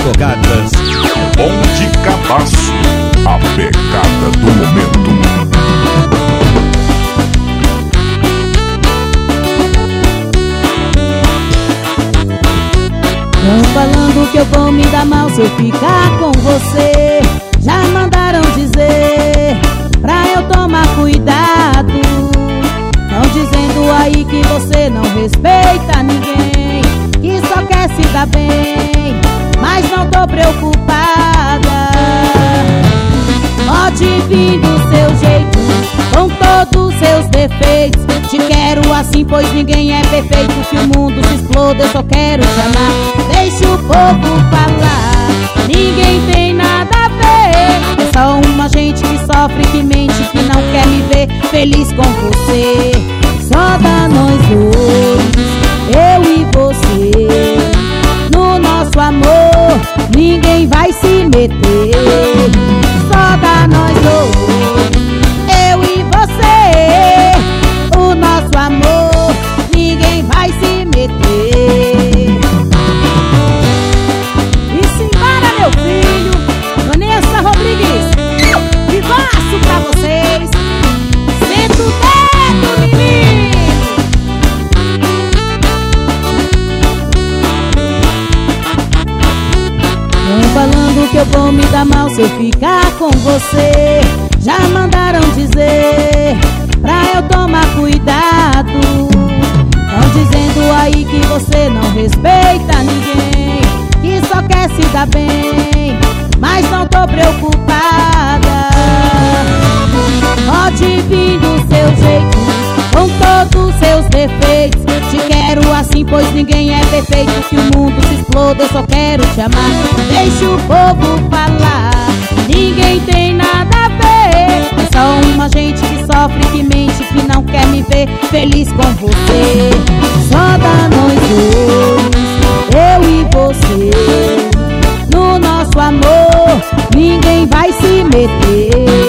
Advogadas. Bom de Cabaço, a pegada do momento. Tão falando que eu vou me dar mal se eu ficar com você. Já mandaram dizer pra eu tomar cuidado. Tão dizendo aí que você não respeita ninguém, que só quer se dar bem, mas não tô preocupada. Pode vir do seu jeito, com todos os seus defeitos. Te quero assim, pois ninguém é perfeito. Que o mundo se exploda, eu só quero te amar. Deixa o povo falar, ninguém tem nada a ver. É só uma gente que sofre, que mente, que não quer me ver feliz com você. Só dá nós dois, eu e você. No nosso amor, ninguém vai se meter. Só dá nós dois, eu e você. O nosso amor, ninguém vai se meter. E simbora, meu filho, Vanessa Rodrigues, vivaço pra vocês. Senta o dedo, menino. Tão falando que eu vou me dar mal se eu ficar com você. Já mandaram dizer pra eu tomar cuidado. Tão dizendo aí que você não respeita ninguém, que só quer se dar bem, mas não tô preocupada. Pode vir do seu jeito, com todos os seus defeitos. Te quero assim, pois ninguém é perfeito. Que o mundo se exploda, eu só quero te amar. Deixa o povo falar, ninguém tem nada a ver. É só uma gente que sofre, que mente, que não quer me ver feliz com você. Só dá nós dois, eu e você. No nosso amor, ninguém vai se meter.